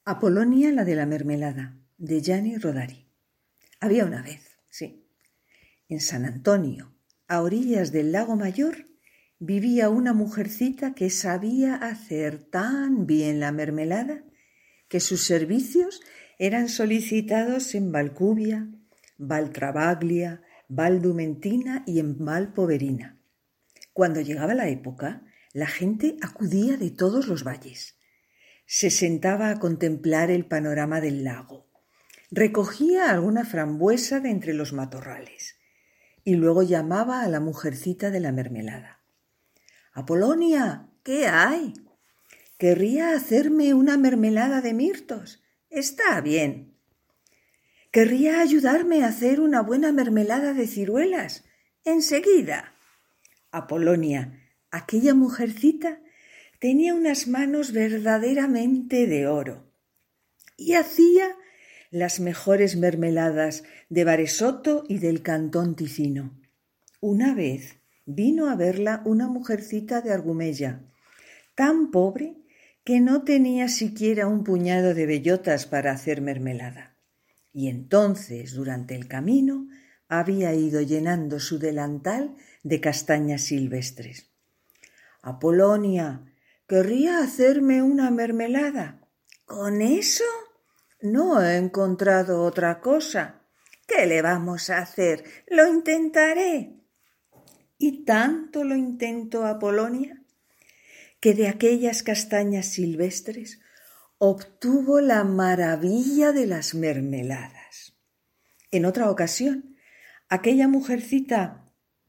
Apolonia, la de la mermelada, de Gianni Rodari. Había una vez, sí, en San Antonio, a orillas del lago Mayor, vivía una mujercita que sabía hacer tan bien la mermelada que sus servicios eran solicitados en Valcubia, Valtrabaglia, Valdumentina y en Valpoverina. Cuando llegaba la época, la gente acudía de todos los valles. Se sentaba a contemplar el panorama del lago. Recogía alguna frambuesa de entre los matorrales y luego llamaba a la mujercita de la mermelada. «Apolonia, ¿qué hay? Querría hacerme una mermelada de mirtos. Está bien. Querría ayudarme a hacer una buena mermelada de ciruelas. Enseguida». Apolonia, aquella mujercita, tenía unas manos verdaderamente de oro y hacía las mejores mermeladas de Varesotto y del Cantón Ticino. Una vez vino a verla una mujercita de Argumella, tan pobre que no tenía siquiera un puñado de bellotas para hacer mermelada. Y entonces, durante el camino, había ido llenando su delantal de castañas silvestres. «Apolonia, querría hacerme una mermelada». «¿Con eso? No he encontrado otra cosa». «¿Qué le vamos a hacer? Lo intentaré». Y tanto lo intentó Apolonia que de aquellas castañas silvestres obtuvo la maravilla de las mermeladas. En otra ocasión, aquella mujercita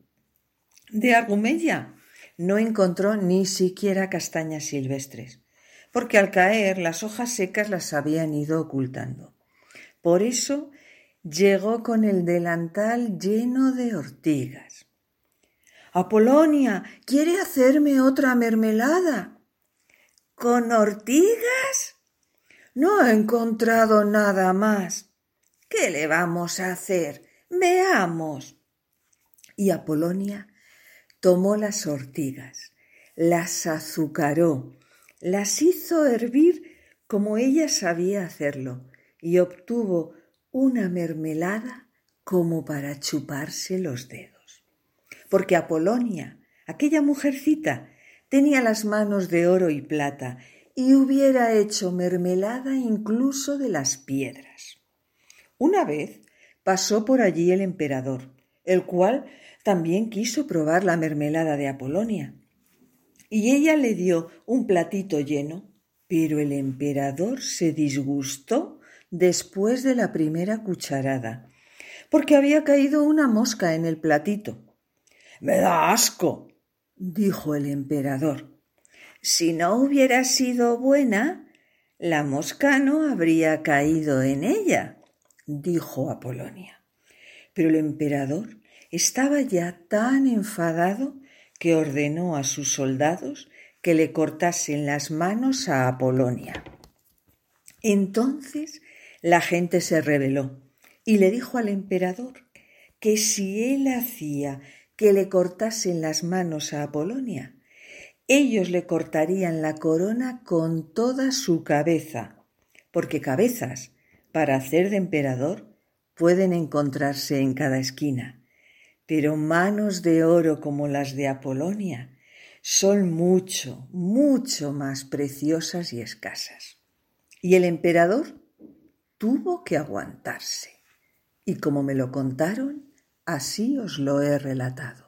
de Argumella no encontró ni siquiera castañas silvestres, porque al caer las hojas secas las habían ido ocultando. Por eso llegó con el delantal lleno de ortigas. «Apolonia, ¿quiere hacerme otra mermelada?» «¿Con ortigas? No he encontrado nada más». «¿Qué le vamos a hacer? Veamos». Y Apolonia tomó las ortigas, las azucaró, las hizo hervir como ella sabía hacerlo y obtuvo una mermelada como para chuparse los dedos. Porque Apolonia, aquella mujercita, tenía las manos de oro y plata y hubiera hecho mermelada incluso de las piedras. Una vez pasó por allí el emperador, el cual también quiso probar la mermelada de Apolonia. Y ella le dio un platito lleno, pero el emperador se disgustó después de la primera cucharada, porque había caído una mosca en el platito. «Me da asco», dijo el emperador. «Si no hubiera sido buena, la mosca no habría caído en ella», dijo Apolonia. Pero el emperador estaba ya tan enfadado que ordenó a sus soldados que le cortasen las manos a Apolonia. Entonces la gente se rebeló y le dijo al emperador que si él hacía que le cortasen las manos a Apolonia, ellos le cortarían la corona con toda su cabeza, porque cabezas para hacer de emperador pueden encontrarse en cada esquina, pero manos de oro como las de Apolonia son mucho, mucho más preciosas y escasas. Y el emperador tuvo que aguantarse. Y como me lo contaron, así os lo he relatado.